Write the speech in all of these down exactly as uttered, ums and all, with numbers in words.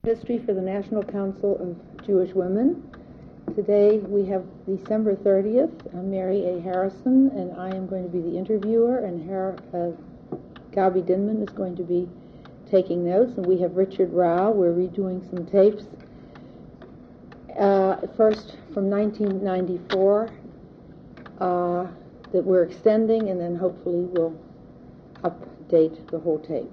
History for the National Council of Jewish Women. Today we have December thirtieth. I'm Mary A. Harrison, and I am going to be the interviewer, and Har- uh, Gabi Dinman is going to be taking notes, and we have Richard Rao. We're redoing some tapes. Uh, first from nineteen ninety-four uh, that we're extending, and then hopefully we'll update the whole tape.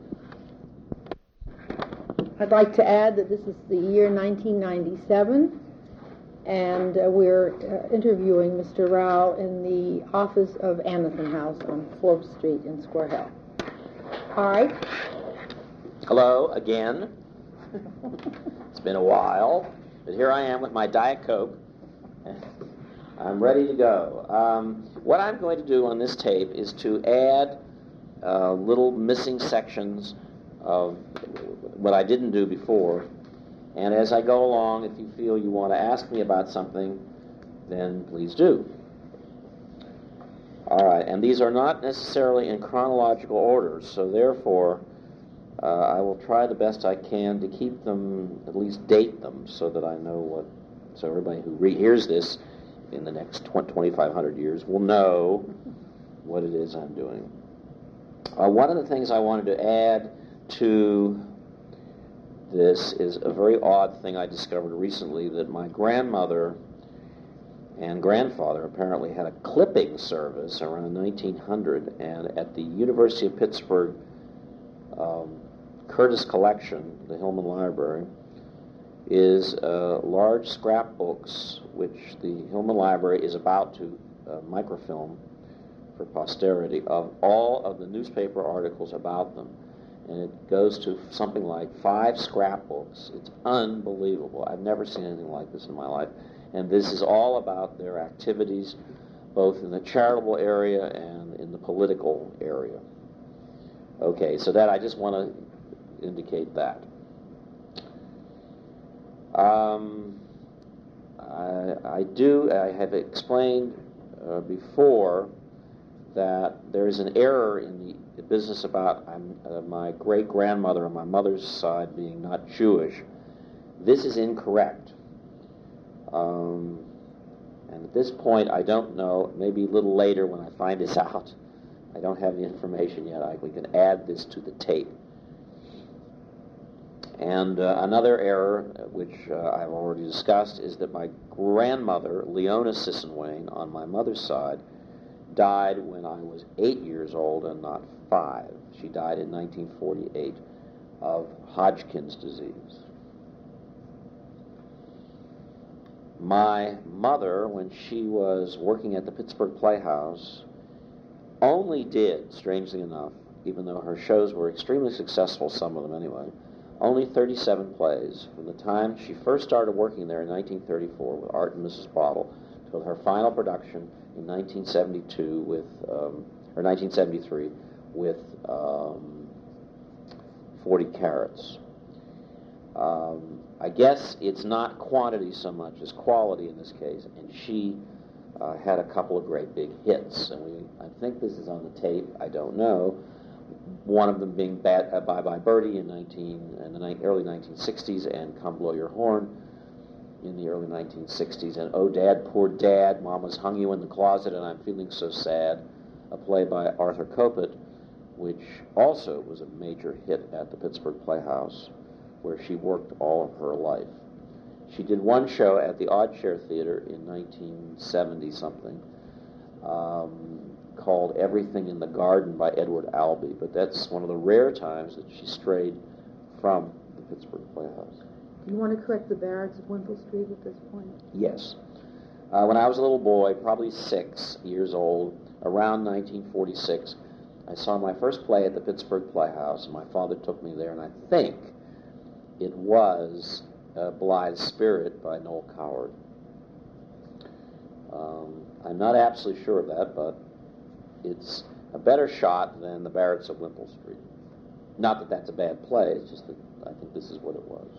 I'd like to add that this is the year nineteen ninety-seven, and uh, we're uh, interviewing Mister Rao in the office of Anderson House on Forbes Street in Square Hill. All right. Hello again. It's been a while, but here I am with my Diet Coke. I'm ready to go. Um, what I'm going to do on this tape is to add uh, little missing sections of what I didn't do before, and as I go along, if you feel you want to ask me about something, then please do. All right, and these are not necessarily in chronological order, so therefore uh, I will try the best I can to keep them, at least date them, so that I know what, so everybody who re- hears this in the next twenty-five hundred years will know what it is I'm doing. Uh, one of the things I wanted to add to this is a very odd thing I discovered recently, that my grandmother and grandfather apparently had a clipping service around nineteen hundred, and at the University of Pittsburgh um, Curtis Collection, the Hillman Library, is uh, large scrapbooks which the Hillman Library is about to uh, microfilm for posterity of all of the newspaper articles about them. And it goes to something like five scrapbooks. It's unbelievable. I've never seen anything like this in my life. And this is all about their activities, both in the charitable area and in the political area. Okay, so that I just want to indicate that. Um, I, I do, I have explained uh, before that there is an error in the the business about um, uh, my great-grandmother on my mother's side being not Jewish. This is incorrect. Um, and at this point, I don't know, maybe a little later when I find this out, I don't have the information yet, I, we can add this to the tape. And uh, another error, which uh, I've already discussed, is that my grandmother, Leona Sisson-Wayne, on my mother's side, died when I was eight years old and not five. She died in nineteen forty-eight of Hodgkin's disease. My mother, when she was working at the Pittsburgh Playhouse, only did, strangely enough, even though her shows were extremely successful, some of them anyway, only thirty-seven plays from the time she first started working there in nineteen thirty-four with Art and Missus Bottle till her final production in nineteen seventy-two with, um, or nineteen seventy-three with um, forty Carats. Um, I guess it's not quantity so much as quality in this case, and she uh, had a couple of great big hits, and we, I think this is on the tape, I don't know, one of them being Bad, uh, Bye Bye Birdie in, nineteen, in the ni- early nineteen sixties, and Come Blow Your Horn in the early nineteen sixties, and Oh Dad, Poor Dad, Mama's Hung You in the Closet and I'm Feeling So Sad, a play by Arthur Kopit, which also was a major hit at the Pittsburgh Playhouse, where she worked all of her life. She did one show at the Odd Chair Theater in nineteen seventy-something, um, called Everything in the Garden by Edward Albee, but that's one of the rare times that she strayed from the Pittsburgh Playhouse. Do you want to correct the Barracks of Wimple Street at this point? Yes. Uh, when I was a little boy, probably six years old, around nineteen forty-six, I saw my first play at the Pittsburgh Playhouse, and my father took me there, and I think it was uh, Blythe's Spirit by Noel Coward. Um, I'm not absolutely sure of that, but it's a better shot than the Barracks of Wimple Street. Not that that's a bad play, it's just that I think this is what it was.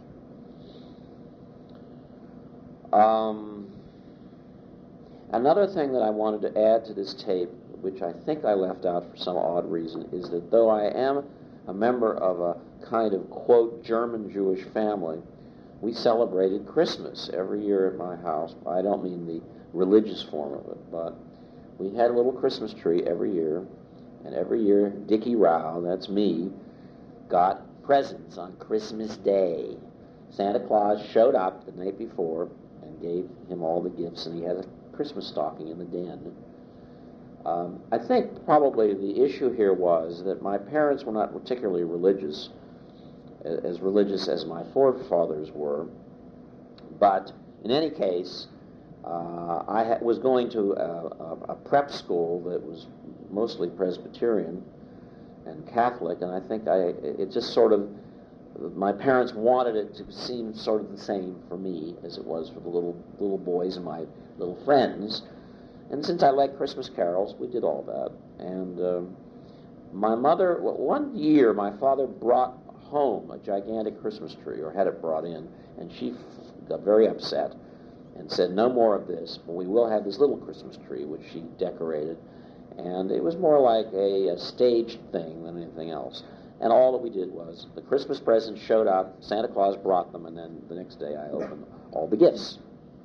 Um, another thing that I wanted to add to this tape, which I think I left out for some odd reason, is that though I am a member of a kind of, quote, German Jewish family, we celebrated Christmas every year at my house. I don't mean the religious form of it, but we had a little Christmas tree every year, and every year Dickie Rao, that's me, got presents on Christmas Day. Santa Claus showed up the night before and gave him all the gifts, and he had a Christmas stocking in the den. Um, I think probably the issue here was that my parents were not particularly religious, as religious as my forefathers were, but in any case, uh, I ha- was going to a, a, a prep school that was mostly Presbyterian and Catholic, and I think I it just sort of, my parents wanted it to seem sort of the same for me as it was for the little little boys and my little friends. And since I liked Christmas carols, we did all that. And um, my mother, well, one year, my father brought home a gigantic Christmas tree, or had it brought in, and she f- got very upset and said, no more of this, but we will have this little Christmas tree, which she decorated. And it was more like a, a staged thing than anything else. And all that we did was, the Christmas presents showed up, Santa Claus brought them, and then the next day I opened all the gifts.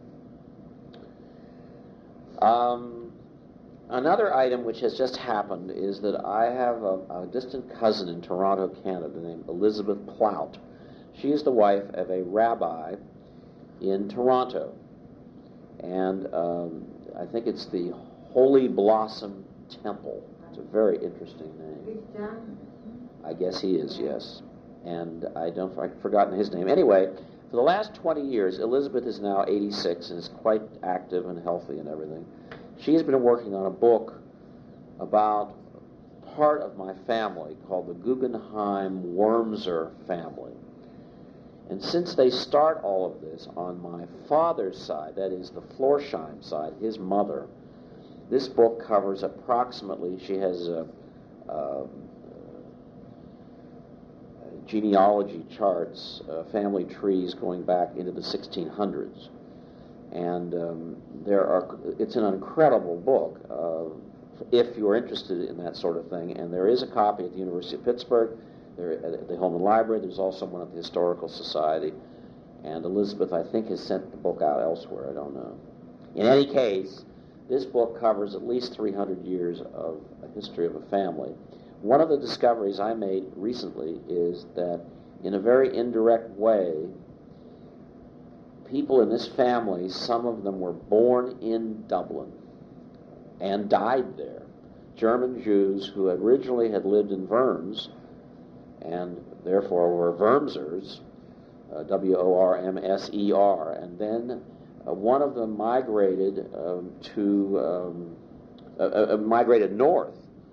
Um, another item which has just happened is that I have a, a distant cousin in Toronto, Canada, named Elizabeth Plout. She is the wife of a rabbi in Toronto, and um, I think it's the Holy Blossom Temple. It's a very interesting name. I guess he is, yes. And I don't, I've forgotten his name. Anyway, for the last twenty years, Elizabeth is now eighty-six and is quite active and healthy and everything. She has been working on a book about part of my family called the Guggenheim Wormser family. And since they start all of this on my father's side, that is the Florsheim side, his mother, this book covers approximately, she has a, a genealogy charts, uh, family trees going back into the sixteen hundreds. And um, there are, it's an incredible book uh, if you're interested in that sort of thing. And there is a copy at the University of Pittsburgh, there at the Holman Library. There's also one at the Historical Society. And Elizabeth, I think, has sent the book out elsewhere. I don't know. In any case, this book covers at least three hundred years of a history of a family. One of the discoveries I made recently is that in a very indirect way, people in this family, some of them were born in Dublin and died there. German Jews who originally had lived in Worms and therefore were Wormsers, uh, W O R M S E R, and then uh, one of them migrated um, to um, uh, uh, migrated north.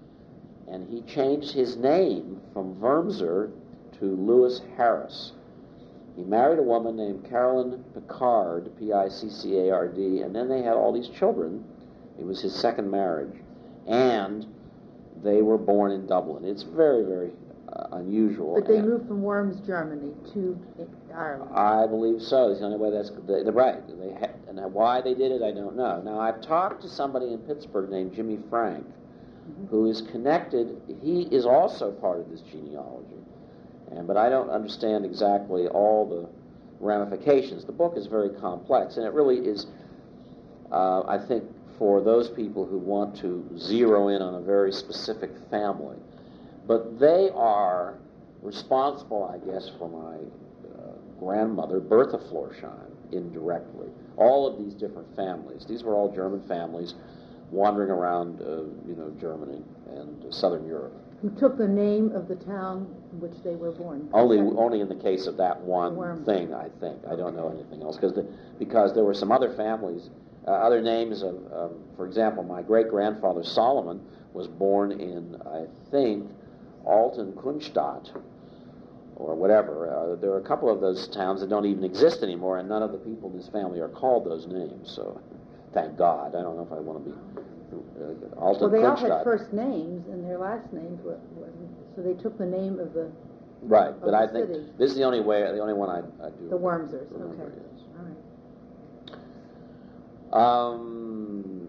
And he changed his name from Wormser to Lewis Harris. He married a woman named Carolyn Picard, P I C C A R D, and then they had all these children. It was his second marriage. And they were born in Dublin. It's very, very uh, unusual. But they and moved from Worms, Germany, to Ireland. I believe so. It's the only way that's they, they're right. They ha- and why they did it, I don't know. Now, I've talked to somebody in Pittsburgh named Jimmy Frank, who is connected. He is also part of this genealogy, and but I don't understand exactly all the ramifications. The book is very complex, and it really is, uh, I think, for those people who want to zero in on a very specific family. But they are responsible, I guess, for my uh, grandmother, Bertha Florsheim, indirectly. All of these different families. These were all German families wandering around, uh, you know, Germany and uh, Southern Europe. Who took the name of the town in which they were born. Only, Exactly. only in the case of that one Worm. thing, I think. I don't know anything else because the, because there were some other families, uh, other names of, um, for example, my great grandfather Solomon was born in, I think, Alten Kunstadt or whatever. Uh, there are a couple of those towns that don't even exist anymore, and none of the people in his family are called those names. So. Thank God. I don't know if I want to be uh, Alten Well, they all Kunstadt. had first names, and their last names were, were so they took the name of the right. of But the I think city. this is the only way, the only one I, I do. The Wormsers. remember, Okay. yes. All right. Um,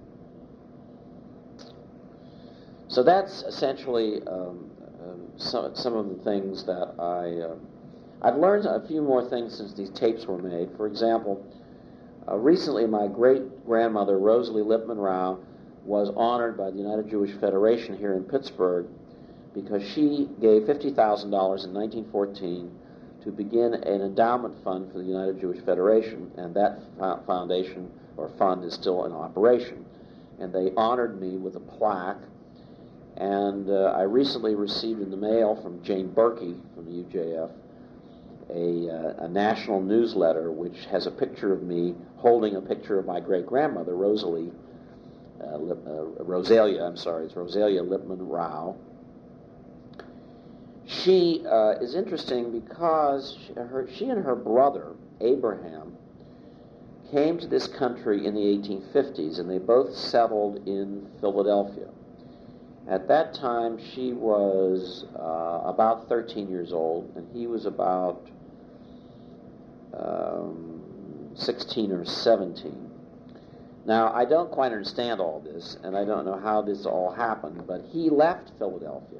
so that's essentially um, um, some some of the things that I. Uh, I've learned a few more things since these tapes were made. For example, uh, recently my great-grandmother, Rosalie Lipman Rao, was honored by the United Jewish Federation here in Pittsburgh because she gave fifty thousand dollars in nineteen fourteen to begin an endowment fund for the United Jewish Federation, and that fo- foundation or fund is still in operation. And they honored me with a plaque, and uh, I recently received in the mail from Jane Berkey from the U J F a, uh, a national newsletter which has a picture of me holding a picture of my great-grandmother, Rosalie, uh, Lip, uh, Rosalia, I'm sorry, it's Rosalia Lipman Rao. She uh, is interesting because she, her, she and her brother, Abraham, came to this country in the eighteen fifties, and they both settled in Philadelphia. At that time, she was uh, about thirteen years old, and he was about um, sixteen or seventeen. Now, I don't quite understand all this, and I don't know how this all happened, but he left Philadelphia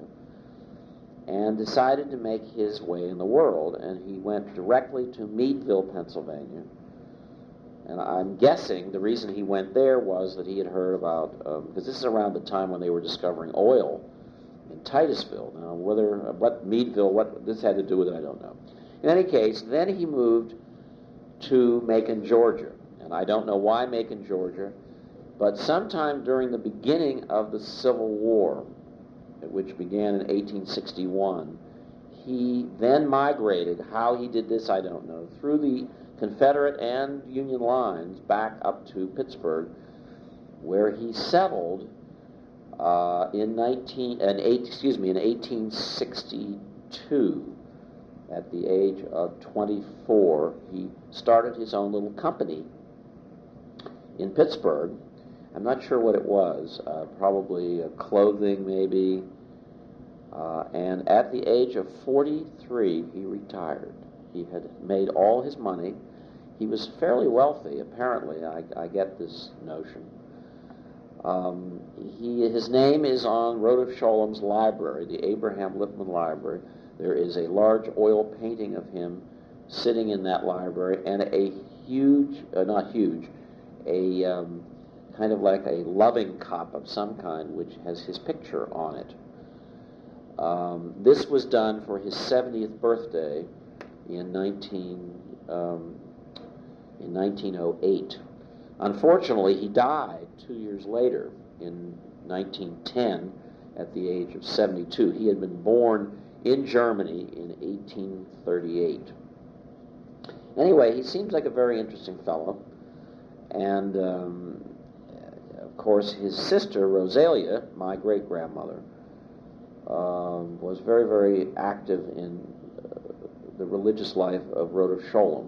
and decided to make his way in the world, and he went directly to Meadville, Pennsylvania. And I'm guessing the reason he went there was that he had heard about, um, because this is around the time when they were discovering oil in Titusville. Now, whether, uh, what Meadville, what this had to do with it, I don't know. In any case, then he moved to Macon, Georgia. And I don't know why Macon, Georgia, but sometime during the beginning of the Civil War, which began in eighteen sixty-one, he then migrated. How he did this, I don't know, through the Confederate and Union lines back up to Pittsburgh, where he settled uh, in nineteen and eight, excuse me, in eighteen sixty-two. At the age of twenty-four, he started his own little company in Pittsburgh. I'm not sure what it was, uh, probably uh, clothing maybe. Uh, and at the age of forty-three, he retired. He had made all his money. He was fairly wealthy, apparently. I, I get this notion. Um, he, his name is on Rodef Sholom's library, the Abraham Lipman Library. There is a large oil painting of him sitting in that library, and a huge, uh, not huge, a um, kind of like a loving cup of some kind, which has his picture on it. Um, this was done for his seventieth birthday in nineteen um, in nineteen oh eight. Unfortunately, he died two years later in nineteen ten at the age of seventy-two. He had been born in Germany in eighteen thirty-eight. Anyway, he seems like a very interesting fellow, and um, of course his sister Rosalia, my great-grandmother, Um, was very, very active in uh, the religious life of Rodef Sholom.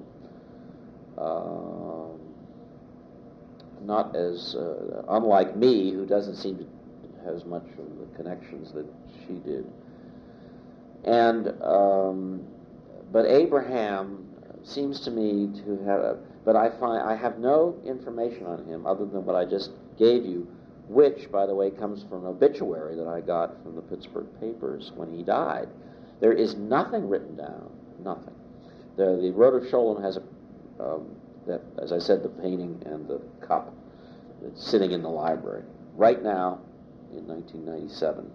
Uh, not as, uh, unlike me, who doesn't seem to have as much of the connections that she did. And, um, but Abraham seems to me to have, a, but I find, I have no information on him other than what I just gave you, which, by the way, comes from an obituary that I got from the Pittsburgh papers when he died. There is nothing written down, nothing. The, the Rodef Sholom has, a, um, that, as I said, the painting and the cup that's sitting in the library right now in nineteen ninety-seven.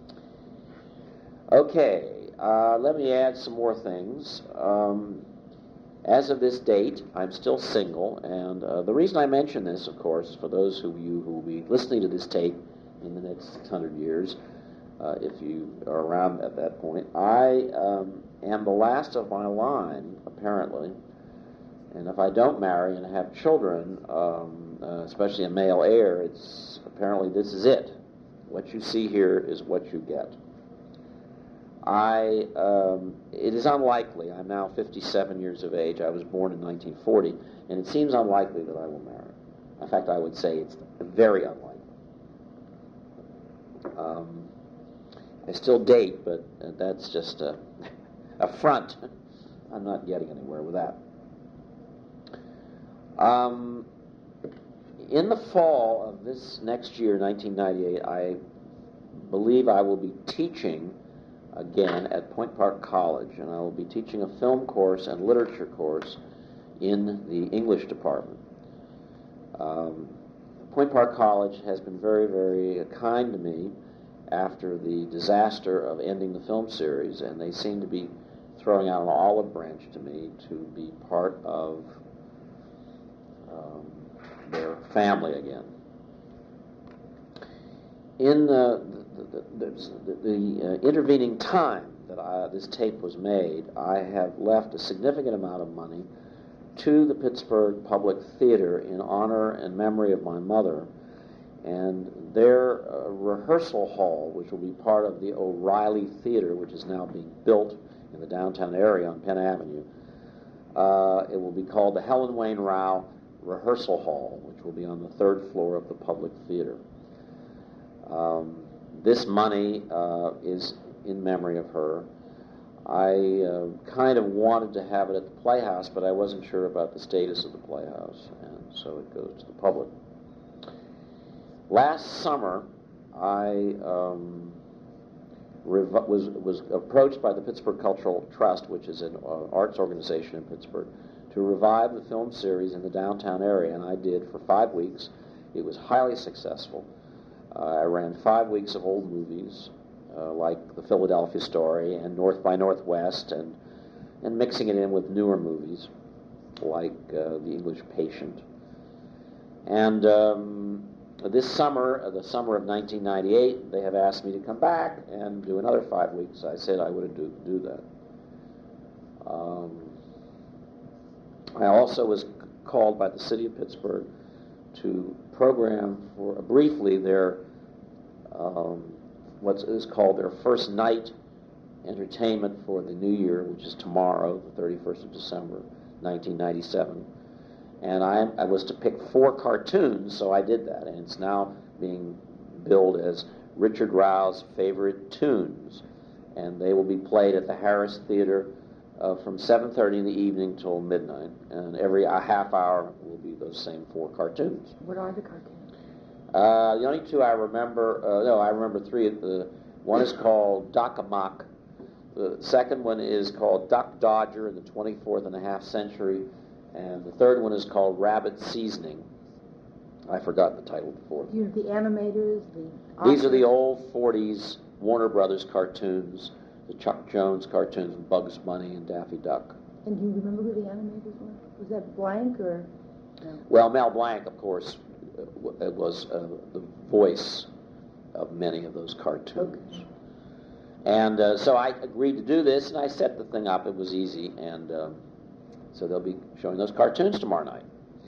Okay, uh, let me add some more things. Um, As of this date, I'm still single, and uh, the reason I mention this, of course, for those of you who will be listening to this tape in the next six hundred years, uh, if you are around at that point, I um, am the last of my line, apparently, and if I don't marry and have children, um, uh, especially a male heir, it's apparently this is it. What you see here is what you get. I, um, it is unlikely, I'm now fifty-seven years of age, I was born in nineteen forty, and it seems unlikely that I will marry. In fact, I would say it's very unlikely. Um, I still date, but uh, that's just a, a front. I'm not getting anywhere with that. Um, in the fall of this next year, nineteen ninety-eight, I believe I will be teaching again at Point Park College, and I will be teaching a film course and literature course in the English department. Um, Point Park College has been very, very kind to me after the disaster of ending the film series, and they seem to be throwing out an olive branch to me to be part of um, their family again. In the, the, the, the, the uh, intervening time that I, this tape was made, I have left a significant amount of money to the Pittsburgh Public Theater in honor and memory of my mother, and their uh, rehearsal hall, which will be part of the O'Reilly Theater, which is now being built in the downtown area on Penn Avenue. Uh, it will be called the Helen Wayne Rao Rehearsal Hall, which will be on the third floor of the Public Theater. Um, this money uh, is in memory of her. I uh, kind of wanted to have it at the Playhouse, but I wasn't sure about the status of the Playhouse, and so it goes to the public. Last summer, I um, rev- was was approached by the Pittsburgh Cultural Trust, which is an uh, arts organization in Pittsburgh, to revive the film series in the downtown area, and I did for five weeks. It was highly successful. Uh, I ran five weeks of old movies, uh, like The Philadelphia Story and North by Northwest, and and mixing it in with newer movies, like uh, The English Patient. And um, this summer, uh, the summer of nineteen ninety-eight, they have asked me to come back and do another five weeks. I said I would do, do that. Um, I also was called by the city of Pittsburgh to program for uh, briefly their um, what is called their first night entertainment for the new year, which is tomorrow, the thirty-first of December, nineteen ninety-seven. And I, I was to pick four cartoons, so I did that, and it's now being billed as Richard Rao's Favorite Tunes, and they will be played at the Harris Theater uh, from seven thirty in the evening till midnight, and every a half hour will be those same four cartoons. What are the cartoons? Uh, the only two I remember, uh, no, I remember three. The one is called Doc-a-Mock. The second one is called Duck Dodger in the twenty-fourth and a half century. And the third one is called Rabbit Seasoning. I forgot the title before. You know, the animators, the... These are the old forties Warner Brothers cartoons, the Chuck Jones cartoons, and Bugs Bunny and Daffy Duck. And do you remember who the animators were? Was that Blank or... No? Well, Mel Blanc, of course, uh, was uh, the voice of many of those cartoons. Okay. And uh, so I agreed to do this, and I set the thing up. It was easy, and... Um, So they'll be showing those cartoons tomorrow night.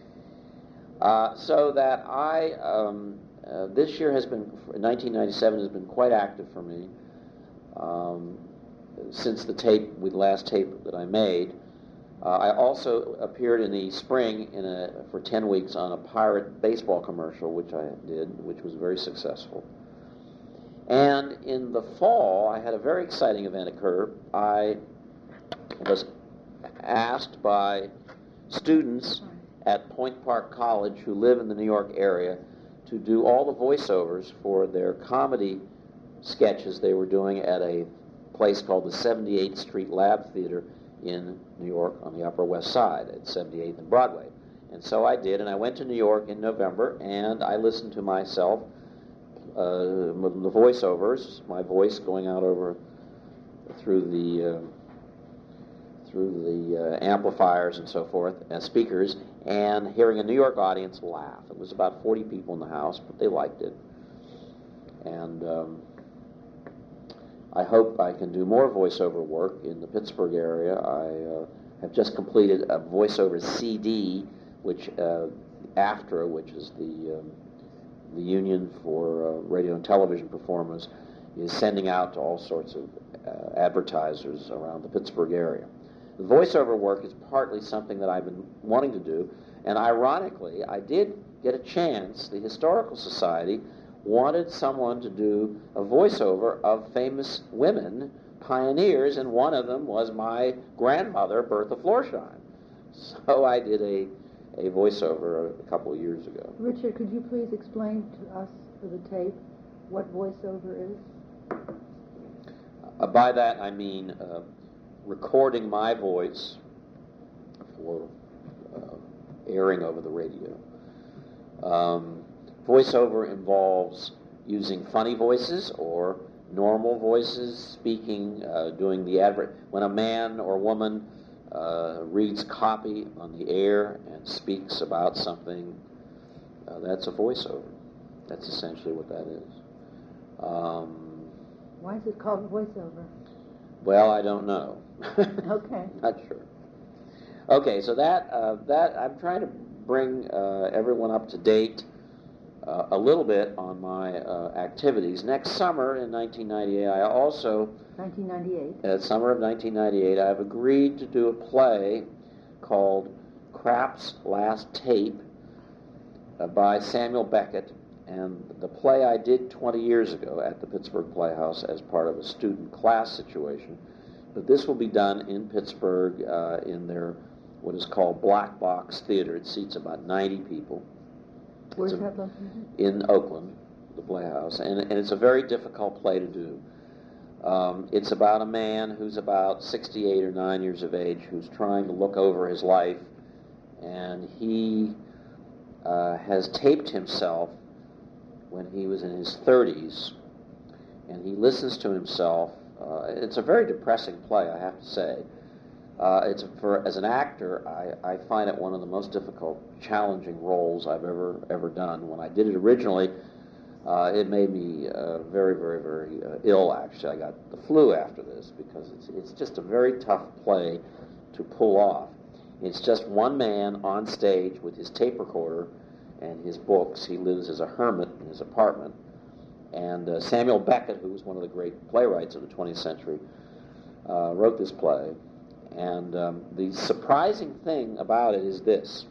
Uh, so that I, um, uh, this year has been, nineteen ninety-seven has been quite active for me. Um, since the tape, the last tape that I made, uh, I also appeared in the spring in a, for ten weeks on a pirate baseball commercial, which I did, which was very successful. And in the fall, I had a very exciting event occur. I was asked by students at Point Park College who live in the New York area to do all the voiceovers for their comedy sketches they were doing at a place called the seventy-eighth Street Lab Theater in New York on the Upper West Side at seventy-eighth and Broadway. And so I did, and I went to New York in November, and I listened to myself, uh, the voiceovers, my voice going out over through the... Uh, through the uh, amplifiers and so forth, uh, speakers, and hearing a New York audience laugh. It was about forty people in the house, but they liked it. And um, I hope I can do more voiceover work in the Pittsburgh area. I uh, have just completed a voiceover C D, which uh, AFTRA, which is the, um, the Union for uh, Radio and Television Performers, is sending out to all sorts of uh, advertisers around the Pittsburgh area. The voiceover work is partly something that I've been wanting to do, and ironically, I did get a chance. The Historical Society wanted someone to do a voiceover of famous women, pioneers, and one of them was my grandmother, Bertha Florsheim. So I did a, a voiceover a couple of years ago. Richard, could you please explain to us for the tape what voiceover is? Uh, by that I mean uh, recording my voice for uh, airing over the radio. Um, voiceover involves using funny voices or normal voices, speaking, uh, doing the advert. When a man or woman uh, reads copy on the air and speaks about something, uh, that's a voiceover. That's essentially what that is. Um, Why is it called voiceover? well, I don't know. Okay. Not sure. Okay, so that uh, that I'm trying to bring uh, everyone up to date uh, a little bit on my uh, activities. Next summer in nineteen ninety-eight, I also nineteen ninety-eight. uh, summer of nineteen ninety-eight, I've agreed to do a play called Krapp's Last Tape uh, by Samuel Beckett. And the play I did twenty years ago at the Pittsburgh Playhouse as part of a student class situation. But this will be done in Pittsburgh uh, in their what is called Black Box Theater. It seats about ninety people. Where's a, that located? In Oakland, the Playhouse. And, and it's a very difficult play to do. Um, it's about a man who's about sixty-eight or nine years of age who's trying to look over his life. And he uh, has taped himself when he was in his thirties, and he listens to himself. Uh, it's a very depressing play, I have to say. Uh, it's for as an actor, I, I find it one of the most difficult, challenging roles I've ever ever done. When I did it originally, uh, it made me uh, very, very, very uh, ill. Actually, I got the flu after this because it's it's just a very tough play to pull off. It's just one man on stage with his tape recorder and his books. He lives as a hermit in his apartment. And uh, Samuel Beckett, who was one of the great playwrights of the twentieth century, uh, wrote this play. And um, the surprising thing about it is this.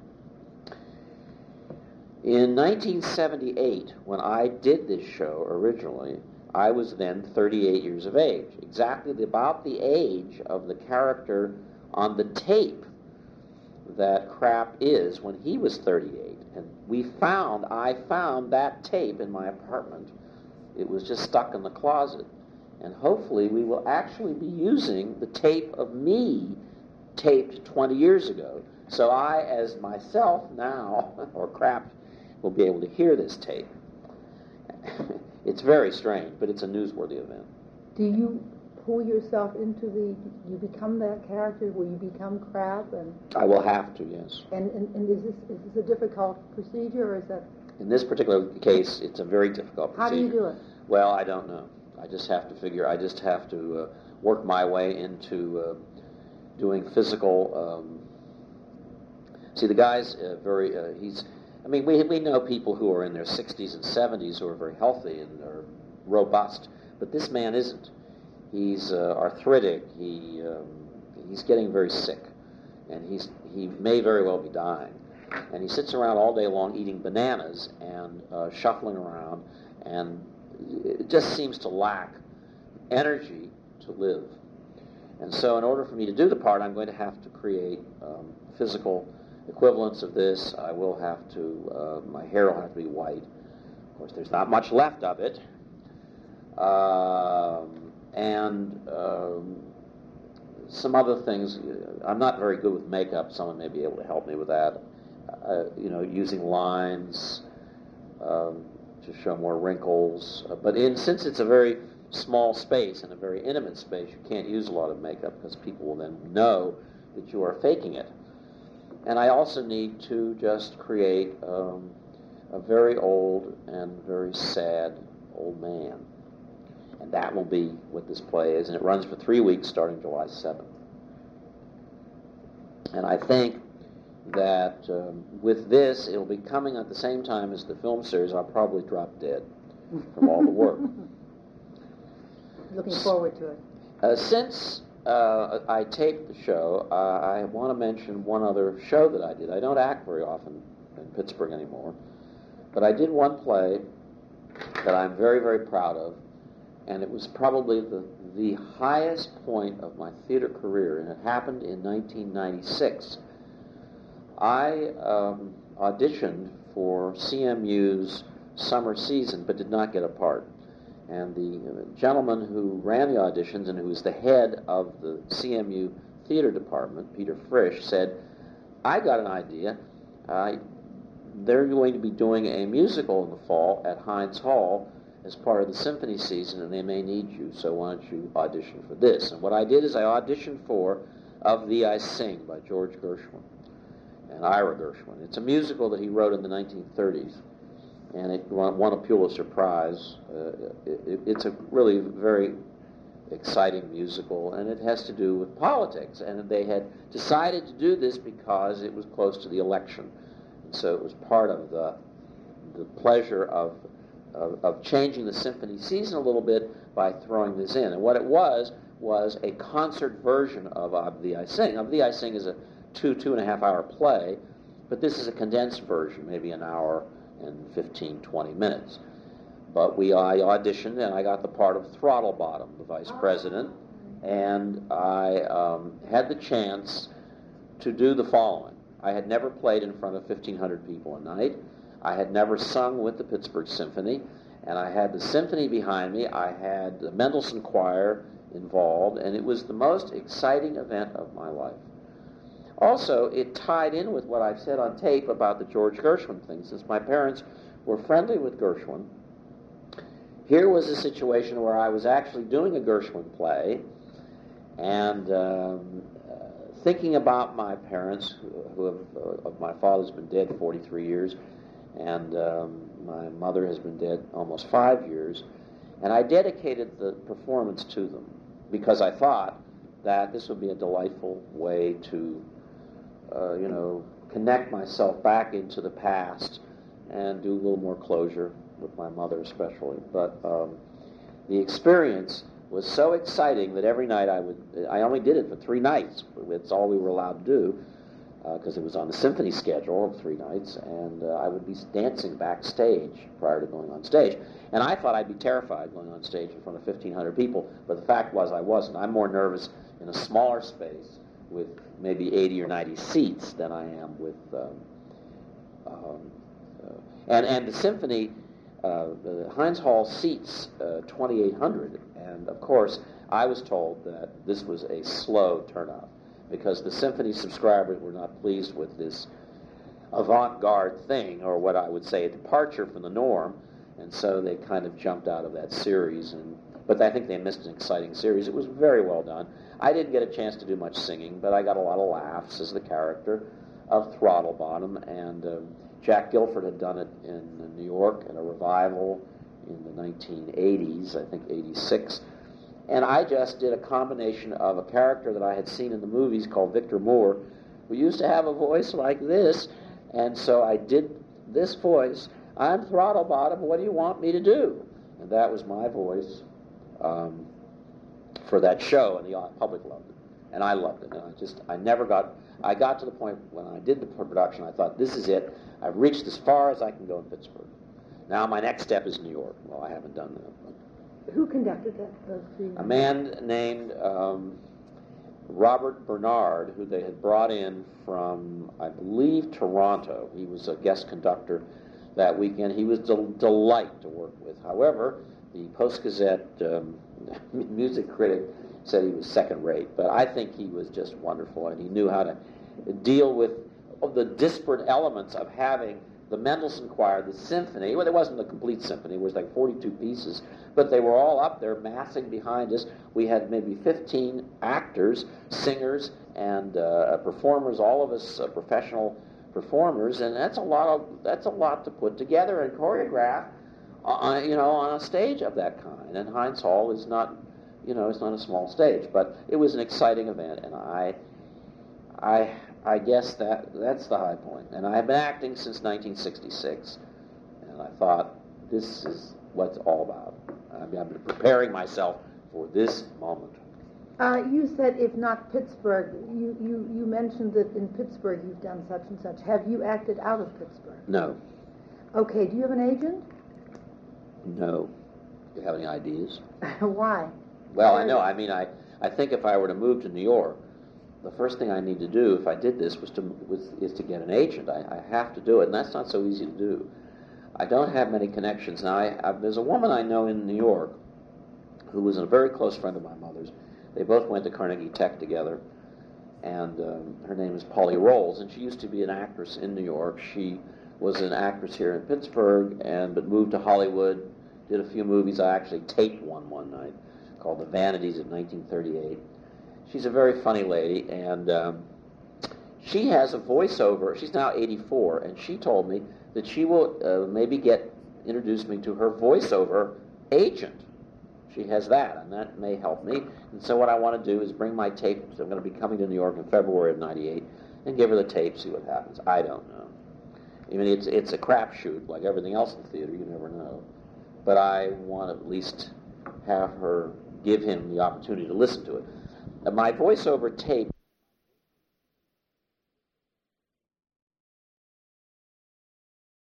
In nineteen seventy-eight, when I did this show originally, I was then thirty-eight years of age, exactly the, about the age of the character on the tape that Krapp is when he was thirty-eight. And we found, I found that tape in my apartment. It was just stuck in the closet. And hopefully we will actually be using the tape of me taped twenty years ago. So I, as myself now, or Krapp, will be able to hear this tape. It's very strange, but it's a newsworthy event. Do you pull yourself into the, you become that character? Will you become Krapp? And I will have to, yes. And, and, and is this is this a difficult procedure, or is that? In this particular case, it's a very difficult procedure. How do you do it? Well, I don't know. I just have to figure, I just have to uh, work my way into uh, doing physical, um, see the guy's uh, very, uh, he's, I mean, we we know people who are in their sixties and seventies who are very healthy and are robust, but this man isn't. He's uh, arthritic, he um, he's getting very sick, and he's he may very well be dying. And he sits around all day long eating bananas and uh, shuffling around, and it just seems to lack energy to live. And so in order for me to do the part, I'm going to have to create um, physical equivalents of this. I will have to, uh, my hair will have to be white. Of course, there's not much left of it. Um, and um, some other things. I'm not very good with makeup. Someone may be able to help me with that. Uh, you know, using lines um, to show more wrinkles. Uh, but in since it's a very small space and a very intimate space, you can't use a lot of makeup because people will then know that you are faking it. And I also need to just create um, a very old and very sad old man. And that will be what this play is. And it runs for three weeks starting July seventh. And I think that um, with this, it'll be coming at the same time as the film series. I'll probably drop dead from all the work. Looking forward to it. Uh, since uh, I taped the show, uh, I want to mention one other show that I did. I don't act very often in Pittsburgh anymore, but I did one play that I'm very, very proud of, and it was probably the, the highest point of my theater career, and it happened in nineteen ninety-six. I um, auditioned for C M U's summer season, but did not get a part. And the gentleman who ran the auditions and who was the head of the C M U theater department, Peter Frisch, said, I got an idea. Uh, they're going to be doing a musical in the fall at Heinz Hall as part of the symphony season, and they may need you, so why don't you audition for this? And what I did is I auditioned for Of Thee I Sing by George Gershwin and Ira Gershwin. It's a musical that he wrote in the nineteen thirties, and it won, won a Pulitzer Prize. Uh, it, it's a really very exciting musical, and it has to do with politics. And they had decided to do this because it was close to the election, and so it was part of the the pleasure of of, of changing the symphony season a little bit by throwing this in. And what it was was a concert version of Of Thee I Sing. Of Thee I Sing is a two two and a half hour play, but this is a condensed version, maybe an hour and fifteen, twenty minutes. But we, I auditioned, and I got the part of Throttlebottom, the vice president, and I um, had the chance to do the following. I had never played in front of fifteen hundred people a night. I had never sung with the Pittsburgh Symphony, and I had the symphony behind me. I had the Mendelssohn Choir involved, and it was the most exciting event of my life. Also, it tied in with what I've said on tape about the George Gershwin thing. Since my parents were friendly with Gershwin, here was a situation where I was actually doing a Gershwin play, and um, uh, thinking about my parents, who, who have, uh, my father's been dead forty-three years, and um, my mother has been dead almost five years, and I dedicated the performance to them because I thought that this would be a delightful way to, uh, you know, connect myself back into the past and do a little more closure with my mother especially. But um, the experience was so exciting that every night I would, I only did it for three nights. It's all we were allowed to do because uh, it was on the symphony schedule of three nights, and uh, I would be dancing backstage prior to going on stage. And I thought I'd be terrified going on stage in front of fifteen hundred people, but the fact was I wasn't. I'm more nervous in a smaller space with maybe eighty or ninety seats than I am with, um, um, uh, and, and the symphony, Uh, the Heinz Hall seats uh, twenty-eight hundred, and of course I was told that this was a slow turnout because the symphony subscribers were not pleased with this avant-garde thing, or what I would say a departure from the norm, and so they kind of jumped out of that series. And but I think they missed an exciting series. It was very well done. I didn't get a chance to do much singing, but I got a lot of laughs as the character of Throttlebottom, and um, Jack Gilford had done it in New York in a revival in the nineteen eighties, I think eighty-six. And I just did a combination of a character that I had seen in the movies called Victor Moore, who used to have a voice like this, and so I did this voice. I'm Throttlebottom, what do you want me to do? And that was my voice um, for that show, and the public loved it. And I loved it. And I just, I never got, I got to the point when I did the production, I thought, this is it. I've reached as far as I can go in Pittsburgh. Now my next step is New York. Well, I haven't done that. Who conducted that? Those three? A man named um, Robert Bernard, who they had brought in from, I believe, Toronto. He was a guest conductor that weekend. He was a del- delight to work with. However, the Post-Gazette um, music critic said he was second-rate, but I think he was just wonderful, and he knew how to deal with the disparate elements of having the Mendelssohn Choir, the symphony. Well, it wasn't a complete symphony. It was like forty-two pieces, but they were all up there massing behind us. We had maybe fifteen actors, singers, and uh, performers, all of us uh, professional performers, and that's a lot of that's a lot to put together and choreograph, on, you know, on a stage of that kind. And Heinz Hall is not, you know, it's not a small stage, but it was an exciting event, and I, I, I guess that that's the high point. And I've been acting since nineteen sixty-six, and I thought this is what it's all about. I've been preparing myself for this moment. Uh, you said if not Pittsburgh, you, you, you mentioned that in Pittsburgh you've done such and such. Have you acted out of Pittsburgh? No. Okay, do you have an agent? No. Do you have any ideas? Why? Well, I know. I mean, I, I think if I were to move to New York, the first thing I need to do if I did this was to was, is to get an agent. I, I have to do it, and that's not so easy to do. I don't have many connections. Now, I, I, there's a woman I know in New York who was a very close friend of my mother's. They both went to Carnegie Tech together, and um, her name is Polly Rolls, and she used to be an actress in New York. She was an actress here in Pittsburgh, and but moved to Hollywood, did a few movies. I actually taped one one night called The Vanities of nineteen thirty-eight. She's a very funny lady, and um, she has a voiceover. She's now eighty-four, and she told me that she will uh, maybe get introduce me to her voiceover agent. She has that, and that may help me. And so what I want to do is bring my tape. So I'm going to be coming to New York in February of ninety-eight, and give her the tape, see what happens. I don't know. I mean, it's it's a crapshoot, like everything else in theater. You never know. But I want to at least have her give him the opportunity to listen to it. Uh, my voiceover tape